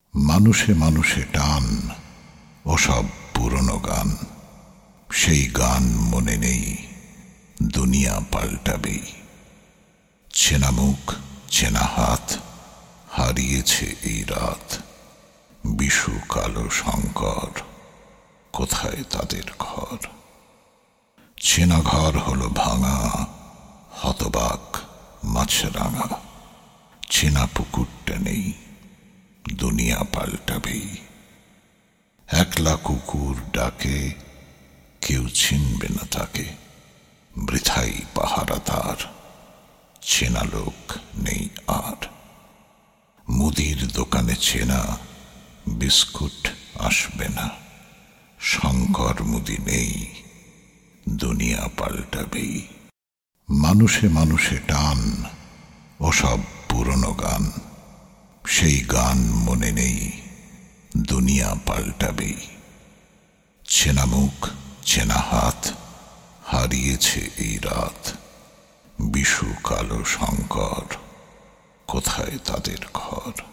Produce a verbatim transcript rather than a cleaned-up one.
মানুষে মানুষে টান, ওসব পুরনো গান, সেই গান মনে নেই, দুনিয়া পাল্টাবেই। চেনা মুখ, চেনা হাত, হারিয়েছে এই রাত। বিশু কালো শঙ্কর, কোথায় তাদের ঘর? চেনা ঘর হলো ভাঙা, হতবাক মাছরাঙা। চেনা পুকুরটা নেই, দুনিয়া পাল্টাবেই। একলা কুকুর ডাকে, কেউ চিনবে না তাকে, বৃথাই পাহারা তার। চেনা লোক নেই আর। মুদির দোকানে চেনা বিস্কুট আসবে না। শঙ্কর মুদি নেই, দুনিয়া পাল্টাবেই। মানুষে মানুষে টান, ওসব পুরনো গান, সেই গান মনে নেই, দুনিয়া পাল্টাবেই। চেনা মুখ, চেনা হাত, হারিয়েছে এই রাত। বিশু কালো শঙ্কর, কোথায় তাদের ঘর?